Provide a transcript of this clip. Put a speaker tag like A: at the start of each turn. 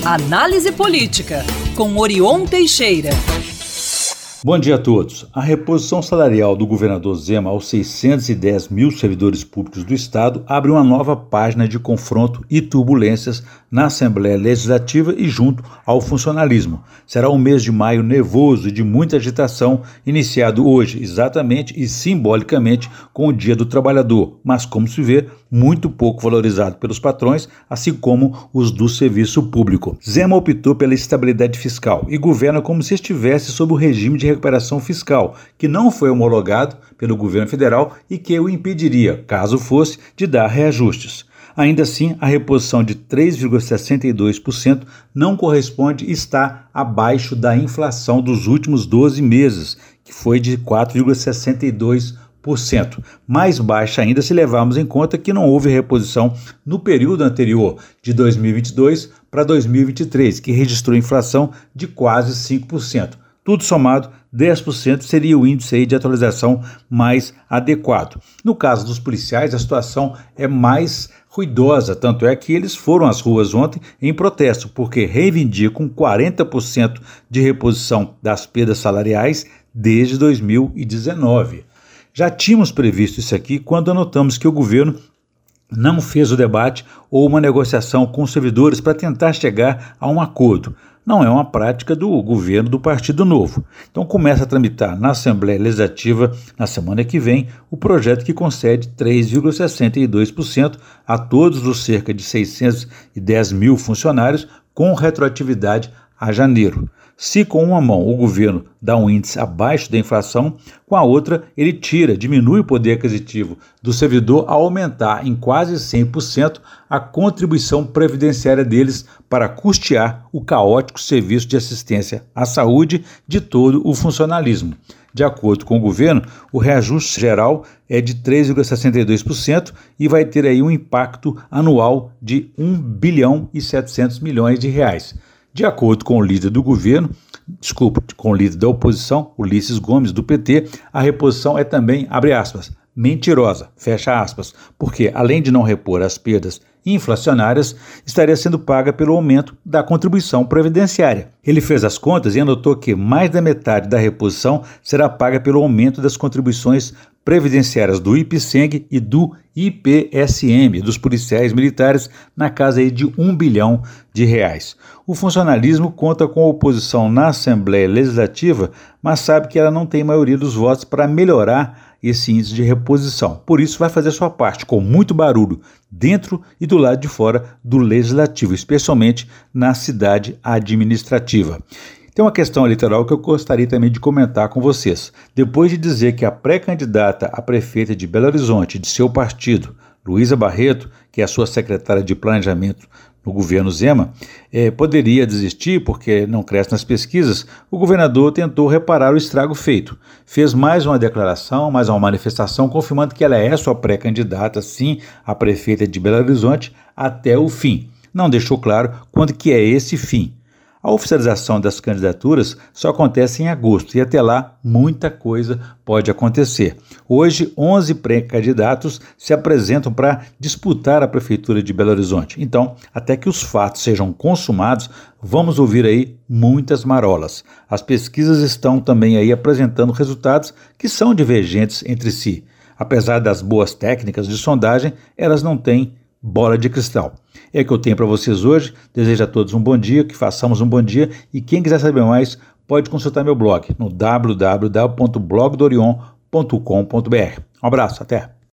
A: Análise Política, com Orion Teixeira.
B: Bom dia a todos. A reposição salarial do governador Zema aos 610 mil servidores públicos do Estado abre uma nova página de confronto e turbulências na Assembleia Legislativa e junto ao funcionalismo. Será um mês de maio nervoso e de muita agitação, iniciado hoje, exatamente e simbolicamente, com o Dia do Trabalhador, mas, como se vê, muito pouco valorizado pelos patrões, assim como os do serviço público. Zema optou pela estabilidade fiscal e governa como se estivesse sob o regime de recuperação fiscal, que não foi homologado pelo governo federal e que o impediria, caso fosse, de dar reajustes. Ainda assim, a reposição de 3,62% não corresponde e está abaixo da inflação dos últimos 12 meses, que foi de 4,62%. Mais baixa ainda se levarmos em conta que não houve reposição no período anterior, de 2022 para 2023, que registrou inflação de quase 5%. Tudo somado, 10% seria o índice de atualização mais adequado. No caso dos policiais, a situação é mais ruidosa, tanto é que eles foram às ruas ontem em protesto, porque reivindicam 40% de reposição das perdas salariais desde 2019. Já tínhamos previsto isso aqui quando anotamos que o governo não fez o debate ou uma negociação com os servidores para tentar chegar a um acordo. Não é uma prática do governo do Partido Novo. Então começa a tramitar na Assembleia Legislativa, na semana que vem, o projeto que concede 3,62% a todos os cerca de 610 mil funcionários com retroatividade a janeiro. Se com uma mão o governo dá um índice abaixo da inflação, com a outra ele diminui o poder aquisitivo do servidor a aumentar em quase 100% a contribuição previdenciária deles para custear o caótico serviço de assistência à saúde de todo o funcionalismo. De acordo com o governo, o reajuste geral é de 3,62% e vai ter aí um impacto anual de 1 bilhão e 700 milhões de reais. De acordo com o líder do governo, com o líder da oposição, Ulisses Gomes, do PT, a reposição é também, abre aspas, mentirosa, fecha aspas, porque além de não repor as perdas inflacionárias, estaria sendo paga pelo aumento da contribuição previdenciária. Ele fez as contas e anotou que mais da metade da reposição será paga pelo aumento das contribuições previdenciárias do IPSENG e do IPSM, dos policiais militares, na casa aí de 1 bilhão de reais. O funcionalismo conta com a oposição na Assembleia Legislativa, mas sabe que ela não tem maioria dos votos para melhorar esse índice de reposição. Por isso vai fazer sua parte, com muito barulho, dentro e do lado de fora do Legislativo, especialmente na cidade administrativa. Tem uma questão eleitoral que eu gostaria também de comentar com vocês. Depois de dizer que a pré-candidata a prefeita de Belo Horizonte, de seu partido, Luísa Barreto, que é a sua secretária de planejamento no governo Zema, poderia desistir porque não cresce nas pesquisas, o governador tentou reparar o estrago feito. Fez mais uma declaração, mais uma manifestação, confirmando que ela é sua pré-candidata, sim, a prefeita de Belo Horizonte, até o fim. Não deixou claro quando que é esse fim. A oficialização das candidaturas só acontece em agosto e até lá muita coisa pode acontecer. Hoje, 11 pré-candidatos se apresentam para disputar a Prefeitura de Belo Horizonte. Então, até que os fatos sejam consumados, vamos ouvir aí muitas marolas. As pesquisas estão também aí apresentando resultados que são divergentes entre si. Apesar das boas técnicas de sondagem, elas não têm bola de cristal. É o que eu tenho para vocês hoje. Desejo a todos um bom dia, que façamos um bom dia e quem quiser saber mais pode consultar meu blog no www.blogdorion.com.br. Um abraço, até!